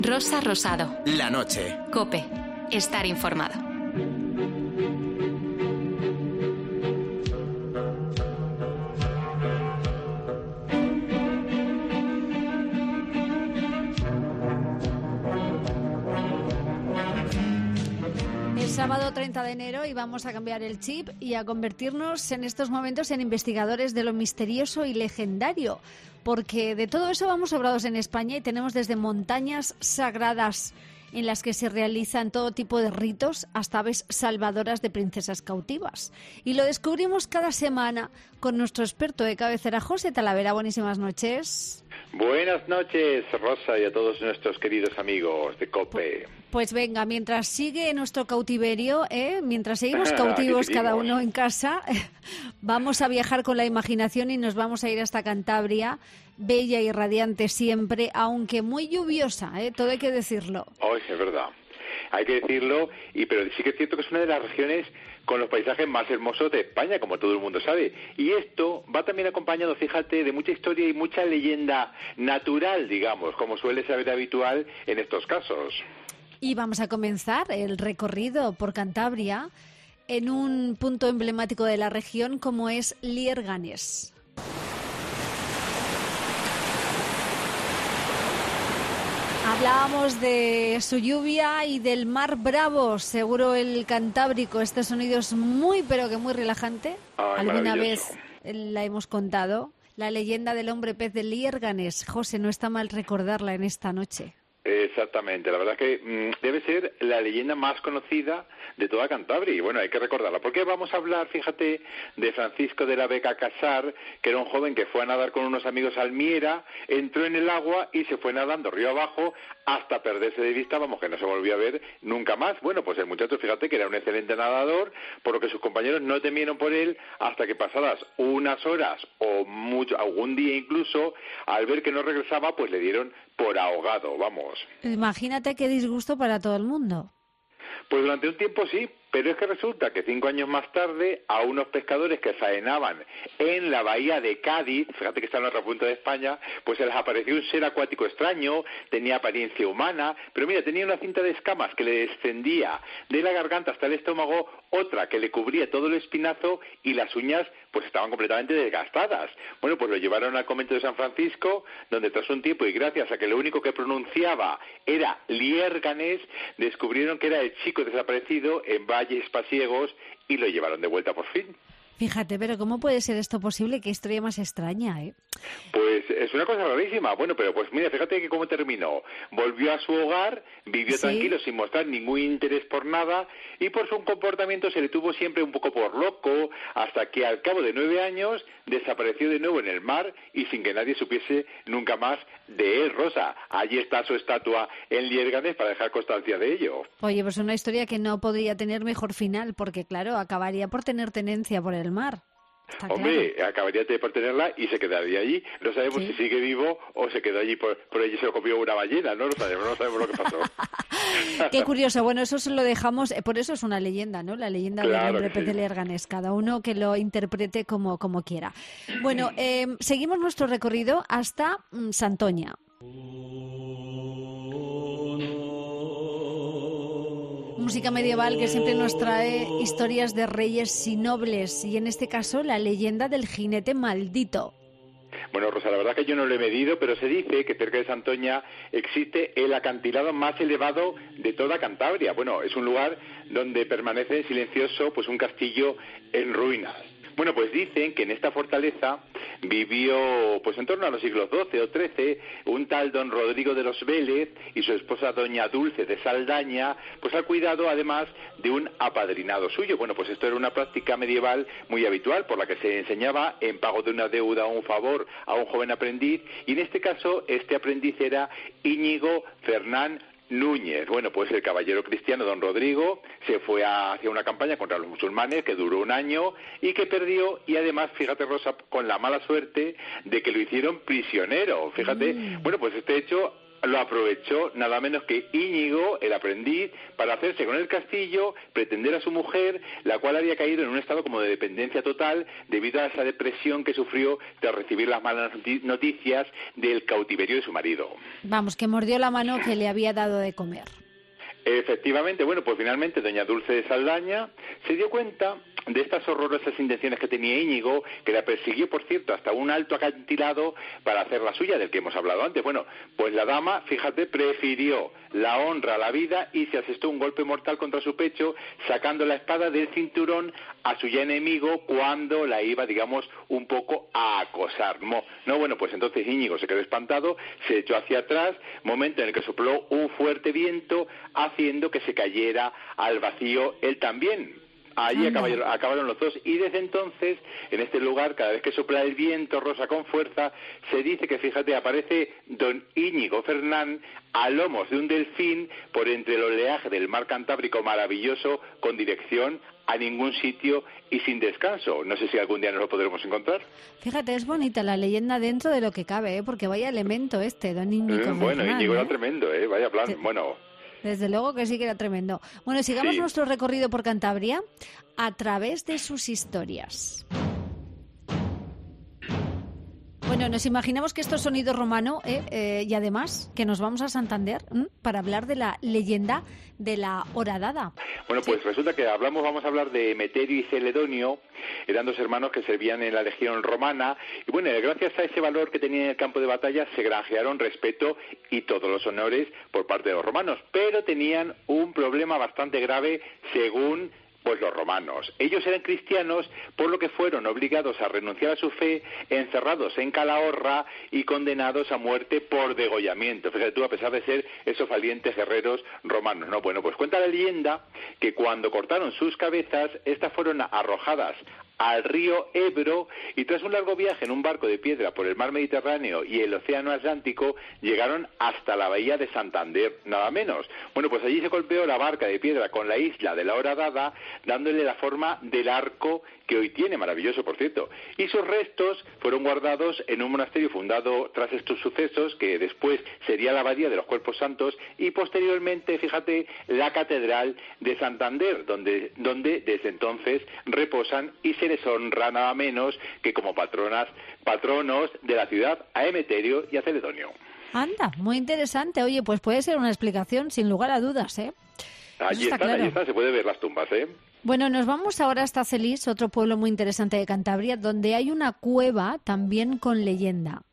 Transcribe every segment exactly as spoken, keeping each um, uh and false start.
Rosa Rosado. La noche. COPE. Estar informado. Es sábado treinta de enero y vamos a cambiar el chip y a convertirnos en estos momentos en investigadores de lo misterioso y legendario, porque de todo eso vamos sobrados en España y tenemos desde montañas sagradas en las que se realizan todo tipo de ritos hasta aves salvadoras de princesas cautivas. Y lo descubrimos cada semana con nuestro experto de cabecera, José Talavera. Buenísimas noches. Buenas noches, Rosa, y a todos nuestros queridos amigos de COPE. Pues venga, mientras sigue nuestro cautiverio, ¿eh? mientras seguimos cautivos cada uno en casa, vamos a viajar con la imaginación y nos vamos a ir hasta Cantabria, bella y radiante siempre, aunque muy lluviosa, ¿eh? Todo hay que decirlo. Oh, es verdad. Hay que decirlo, y pero sí que es cierto que es una de las regiones con los paisajes más hermosos de España, como todo el mundo sabe. Y esto va también acompañado, fíjate, de mucha historia y mucha leyenda natural, digamos, como suele ser habitual en estos casos. Y vamos a comenzar el recorrido por Cantabria en un punto emblemático de la región como es Lierganes. Hablábamos de su lluvia y del mar bravo, seguro el Cantábrico. Este sonido es muy, pero que muy relajante. Ay, Alguna vez la hemos contado. La leyenda del hombre pez de Lierganes. José, no está mal recordarla en esta noche. Exactamente, la verdad es que mmm, debe ser la leyenda más conocida de toda Cantabria y bueno, hay que recordarla, porque vamos a hablar, fíjate, de Francisco de la Vega Casar, que era un joven que fue a nadar con unos amigos al Miera, entró en el agua y se fue nadando río abajo hasta perderse de vista, vamos, que no se volvió a ver nunca más. Bueno, pues el muchacho, fíjate que era un excelente nadador, por lo que sus compañeros no temieron por él hasta que pasadas unas horas o mucho, algún día incluso, al ver que no regresaba, pues le dieron por ahogado, vamos. Imagínate qué disgusto para todo el mundo. Pues durante un tiempo sí, pero es que resulta que cinco años más tarde a unos pescadores que faenaban en la bahía de Cádiz, fíjate que está en otra punta de España, pues se les apareció un ser acuático extraño, tenía apariencia humana, pero mira, tenía una cinta de escamas que le descendía de la garganta hasta el estómago, otra que le cubría todo el espinazo y las uñas pues estaban completamente desgastadas. Bueno, pues lo llevaron al convento de San Francisco, donde tras un tiempo y gracias a que lo único que pronunciaba era Lierganes, descubrieron que era el chico desaparecido en valles pasiegos y lo llevaron de vuelta por fin. Fíjate, pero ¿cómo puede ser esto posible? Qué historia más extraña, ¿eh? Pues es una cosa rarísima. Bueno, pero pues mira, fíjate que cómo terminó. Volvió a su hogar, vivió ¿Sí? tranquilo sin mostrar ningún interés por nada y por su comportamiento se le tuvo siempre un poco por loco hasta que al cabo de nueve años desapareció de nuevo en el mar y sin que nadie supiese nunca más de él, Rosa. Allí está su estatua en Lierganes para dejar constancia de ello. Oye, pues una historia que no podría tener mejor final porque, claro, acabaría por tener tenencia por el mar. Está Hombre, claro. acabaría de por tenerla y se quedaría allí. No sabemos ¿Sí? si sigue vivo o se quedó allí por, por allí se lo comió una ballena, no lo sabemos, no sabemos lo que pasó. Qué curioso. Bueno, eso se lo dejamos, eh, por eso es una leyenda, ¿no? La leyenda Claro del hombre que pez sí. de Lierganes. Cada uno que lo interprete como, como quiera. Bueno, eh, seguimos nuestro recorrido hasta mm, Santoña. Música medieval que siempre nos trae historias de reyes y nobles y en este caso la leyenda del jinete maldito. Bueno, Rosa, la verdad que yo no lo he medido, pero se dice que cerca de Santoña existe el acantilado más elevado de toda Cantabria. Bueno, es un lugar donde permanece silencioso pues un castillo en ruinas. Bueno, pues dicen que en esta fortaleza vivió, pues en torno a los siglos doce o trece, un tal don Rodrigo de los Vélez y su esposa doña Dulce de Saldaña, pues al cuidado además de un apadrinado suyo. Bueno, pues esto era una práctica medieval muy habitual por la que se enseñaba en pago de una deuda o un favor a un joven aprendiz y en este caso este aprendiz era Íñigo Fernán Núñez. Bueno, pues el caballero cristiano don Rodrigo se fue a, hacia una campaña contra los musulmanes que duró un año y que perdió y además, fíjate Rosa, con la mala suerte de que lo hicieron prisionero. Fíjate, mm. bueno, pues este hecho lo aprovechó nada menos que Íñigo, el aprendiz, para hacerse con el castillo, pretender a su mujer, la cual había caído en un estado como de dependencia total debido a esa depresión que sufrió tras recibir las malas noticias del cautiverio de su marido. Vamos, que mordió la mano que le había dado de comer. Efectivamente, bueno, pues finalmente doña Dulce de Saldaña se dio cuenta de estas horrorosas intenciones que tenía Íñigo, que la persiguió, por cierto, hasta un alto acantilado para hacer la suya, del que hemos hablado antes. Bueno, pues la dama, fíjate, prefirió la honra a la vida y se asestó un golpe mortal contra su pecho, sacando la espada del cinturón a su ya enemigo cuando la iba, digamos, un poco a acosar. No, no, bueno, pues entonces Íñigo se quedó espantado, se echó hacia atrás, momento en el que sopló un fuerte viento, haciendo que se cayera al vacío él también. Allí acabaron, acabaron los dos, y desde entonces, en este lugar, cada vez que sopla el viento rosa con fuerza, se dice que, fíjate, aparece don Íñigo Fernán a lomos de un delfín por entre el oleaje del mar Cantábrico maravilloso, con dirección a ningún sitio y sin descanso. No sé si algún día nos lo podremos encontrar. Fíjate, es bonita la leyenda dentro de lo que cabe, ¿eh? Porque vaya elemento este, don Íñigo eh, Fernán. Bueno, Íñigo ¿eh? era tremendo, ¿eh? Vaya plan, sí. bueno... Desde luego que sí que era tremendo. Bueno, sigamos sí. nuestro recorrido por Cantabria a través de sus historias. Bueno, nos imaginamos que esto es sonido romano ¿eh? Eh, y además que nos vamos a Santander ¿m? para hablar de la leyenda de la Horadada. Bueno, pues sí. resulta que hablamos, vamos a hablar de Emeterio y Celedonio, eran dos hermanos que servían en la legión romana, y bueno, gracias a ese valor que tenían en el campo de batalla se granjearon respeto y todos los honores por parte de los romanos, pero tenían un problema bastante grave según pues los romanos. Ellos eran cristianos, por lo que fueron obligados a renunciar a su fe, encerrados en Calahorra y condenados a muerte por degollamiento. Fíjate tú, a pesar de ser esos valientes guerreros romanos, ¿no? Bueno, pues cuenta la leyenda que cuando cortaron sus cabezas, estas fueron arrojadas al río Ebro, y tras un largo viaje en un barco de piedra por el mar Mediterráneo y el océano Atlántico, llegaron hasta la bahía de Santander, nada menos. Bueno, pues allí se golpeó la barca de piedra con la isla de la Horadada, dándole la forma del arco que hoy tiene, maravilloso por cierto, y sus restos fueron guardados en un monasterio fundado tras estos sucesos, que después sería la abadía de los Cuerpos Santos, y posteriormente, fíjate, la catedral de Santander, donde, donde desde entonces reposan y se les honra nada menos que como patronas, patronos de la ciudad a Emeterio y a Celedonio. Anda, muy interesante. Oye, pues puede ser una explicación sin lugar a dudas, ¿eh? Allí están, claro. allí están, se puede ver las tumbas, ¿eh? Bueno, nos vamos ahora hasta Celís, otro pueblo muy interesante de Cantabria, donde hay una cueva también con leyenda.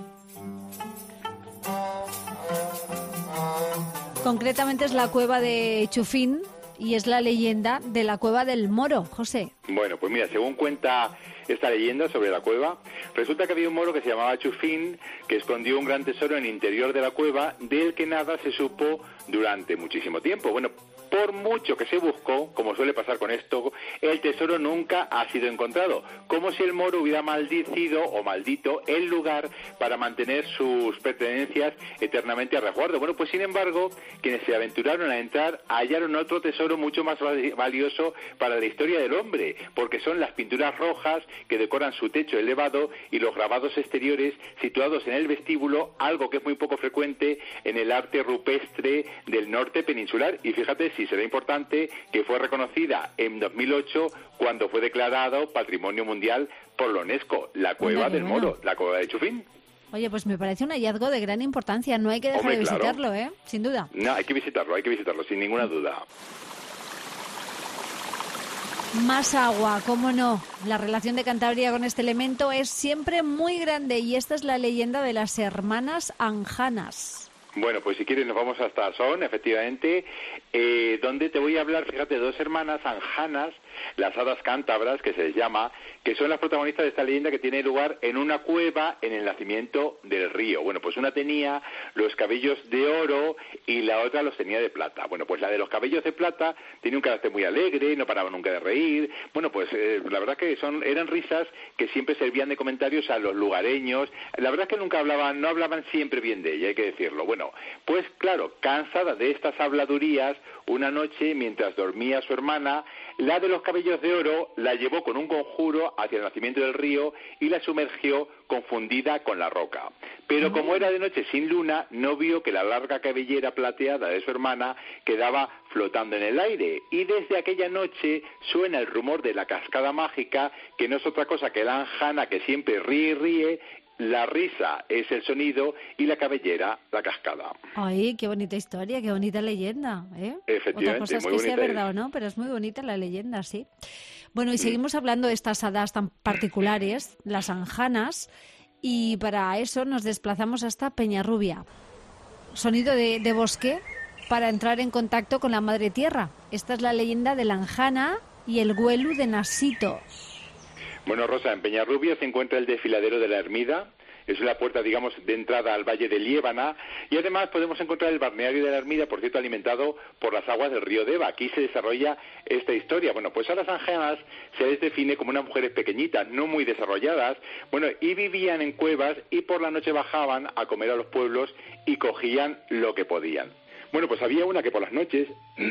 Concretamente es la cueva de Chufín y es la leyenda de la cueva del Moro, José. Bueno, pues mira, según cuenta esta leyenda sobre la cueva, resulta que había un moro que se llamaba Chufín, que escondió un gran tesoro en el interior de la cueva, del que nada se supo durante muchísimo tiempo. Bueno, por mucho que se buscó, como suele pasar con esto, el tesoro nunca ha sido encontrado, como si el moro hubiera maldicido o maldito el lugar para mantener sus pertenencias eternamente a resguardo. Bueno, pues sin embargo, quienes se aventuraron a entrar hallaron otro tesoro mucho más valioso para la historia del hombre, porque son las pinturas rojas que decoran su techo elevado y los grabados exteriores situados en el vestíbulo, algo que es muy poco frecuente en el arte rupestre del norte peninsular. Y fíjate si será importante que fue reconocida en dos mil ocho cuando fue declarado Patrimonio Mundial por la UNESCO, la cueva Hombre, del bueno. Moro, la cueva de Chufín. Oye, pues me parece un hallazgo de gran importancia, no hay que dejar Hombre, de visitarlo, claro. ¿eh? Sin duda. No, hay que visitarlo, hay que visitarlo, sin ninguna duda. Más agua, cómo no. La relación de Cantabria con este elemento es siempre muy grande y esta es la leyenda de las hermanas Anjanas. Bueno, pues si quieres nos vamos hasta Son, efectivamente, eh, donde te voy a hablar, fíjate, de dos hermanas anjanas, las hadas cántabras, que se les llama, que son las protagonistas de esta leyenda que tiene lugar en una cueva en el nacimiento del río. Bueno, pues una tenía los cabellos de oro y la otra los tenía de plata. Bueno, pues la de los cabellos de plata tiene un carácter muy alegre, no paraba nunca de reír. Bueno, pues eh, la verdad que son eran risas que siempre servían de comentarios a los lugareños. La verdad es que nunca hablaban, no hablaban siempre bien de ella, hay que decirlo. Bueno, pues claro, cansada de estas habladurías, una noche, mientras dormía su hermana, la de los cabellos de oro, la llevó con un conjuro hacia el nacimiento del río y la sumergió confundida con la roca. Pero como era de noche sin luna, no vio que la larga cabellera plateada de su hermana quedaba flotando en el aire. Y desde aquella noche suena el rumor de la cascada mágica, que no es otra cosa que la anjana que siempre ríe y ríe. La risa es el sonido y la cabellera la cascada. Ay, qué bonita historia, qué bonita leyenda, ¿eh? Efectivamente, otra cosa es muy que bonita sea verdad es. o no, pero es muy bonita la leyenda, sí. Bueno, y seguimos hablando de estas hadas tan particulares, las anjanas, y para eso nos desplazamos hasta Peñarrubia. Sonido de, de bosque para entrar en contacto con la madre tierra. Esta es la leyenda de la anjana y el güelu de Nasito. Bueno, Rosa, en Peñarrubia se encuentra el desfiladero de la Ermida. Es una puerta, digamos, de entrada al Valle de Liébana. Y además podemos encontrar el balneario de la Ermida, por cierto, alimentado por las aguas del río Deva. Aquí se desarrolla esta historia. Bueno, pues a las anjanas se les define como unas mujeres pequeñitas, no muy desarrolladas. Bueno, y vivían en cuevas y por la noche bajaban a comer a los pueblos y cogían lo que podían. Bueno, pues había una que por las noches,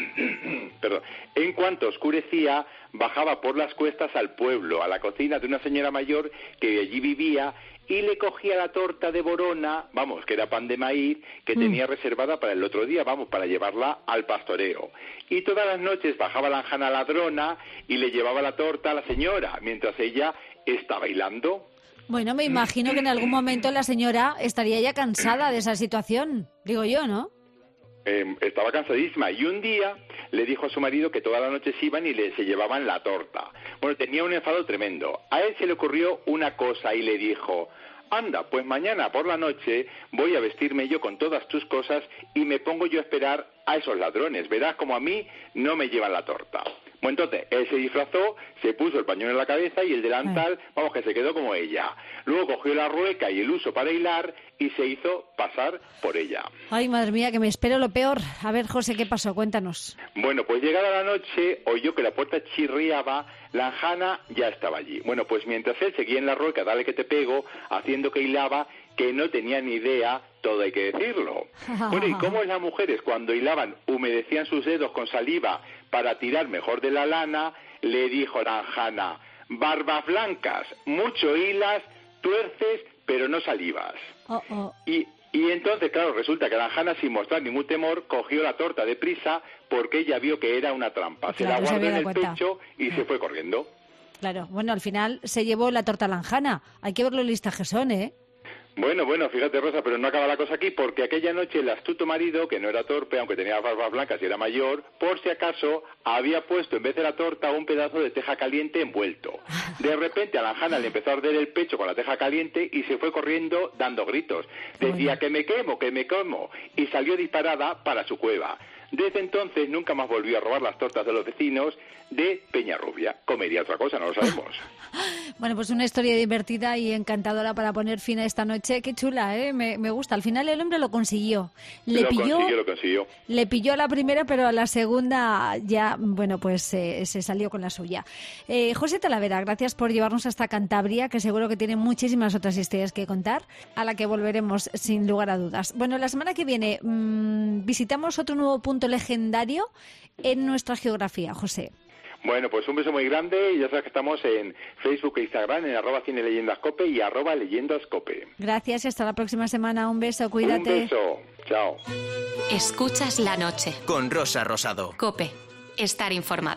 perdón, en cuanto oscurecía, bajaba por las cuestas al pueblo, a la cocina de una señora mayor que allí vivía, y le cogía la torta de borona, vamos, que era pan de maíz, que mm. tenía reservada para el otro día, vamos, para llevarla al pastoreo. Y todas las noches bajaba la anjana ladrona y le llevaba la torta a la señora, mientras ella está bailando. Bueno, me imagino que en algún momento la señora estaría ya cansada de esa situación, digo yo, ¿no? Eh, estaba cansadísima y un día le dijo a su marido que toda la noche se iban y le se llevaban la torta. Bueno, tenía un enfado tremendo. A él se le ocurrió una cosa y le dijo: anda, pues mañana por la noche voy a vestirme yo con todas tus cosas y me pongo yo a esperar a esos ladrones. Verás como a mí no me llevan la torta. Bueno, entonces, él se disfrazó, se puso el pañuelo en la cabeza y el delantal, vamos, que se quedó como ella. Luego cogió la rueca y el huso para hilar y se hizo pasar por ella. Ay, madre mía, que me espero lo peor. A ver, José, ¿qué pasó? Cuéntanos. Bueno, pues llegada la noche, oyó que la puerta chirriaba, la anjana ya estaba allí. Bueno, pues mientras él seguía en la rueca, dale que te pego, haciendo que hilaba, que no tenía ni idea, todo hay que decirlo. Bueno, ¿y cómo las mujeres cuando hilaban humedecían sus dedos con saliva para tirar mejor de la lana? Le dijo la anjana: barbas blancas, mucho hilas, tuerces, pero no salivas. Oh, oh. Y, y entonces, claro, resulta que la anjana, sin mostrar ningún temor, cogió la torta deprisa porque ella vio que era una trampa. Claro, se la guardó se en el cuenta. pecho y ah. se fue corriendo. Claro, bueno, al final se llevó la torta a la anjana. Hay que ver lo listas que son, ¿eh? Bueno, bueno, fíjate, Rosa, pero no acaba la cosa aquí, porque aquella noche el astuto marido, que no era torpe, aunque tenía barbas blancas y era mayor, por si acaso había puesto en vez de la torta un pedazo de teja caliente envuelto. De repente a la anjana le empezó a arder el pecho con la teja caliente y se fue corriendo dando gritos. Decía: que me quemo, que me quemo, y salió disparada para su cueva. Desde entonces nunca más volvió a robar las tortas de los vecinos de Peñarrubia. Comería otra cosa, no lo sabemos. Bueno, pues una historia divertida y encantadora para poner fin a esta noche. Qué chula, ¿eh? Me, me gusta. Al final el hombre lo consiguió. Le lo pilló, consiguió, lo consiguió. Le pilló a la primera, pero a la segunda ya, bueno, pues eh, se salió con la suya. Eh, José Talavera, gracias por llevarnos hasta Cantabria, que seguro que tiene muchísimas otras historias que contar, a la que volveremos sin lugar a dudas. Bueno, la semana que viene mmm, visitamos otro nuevo punto legendario en nuestra geografía, José. Bueno, pues un beso muy grande y ya sabes que estamos en Facebook e Instagram en arroba Cine Leyendas Cope y arroba Leyendas Cope. Gracias y hasta la próxima semana. Un beso, cuídate. Un beso, chao. Escuchas la noche. Con Rosa Rosado. Cope, estar informado.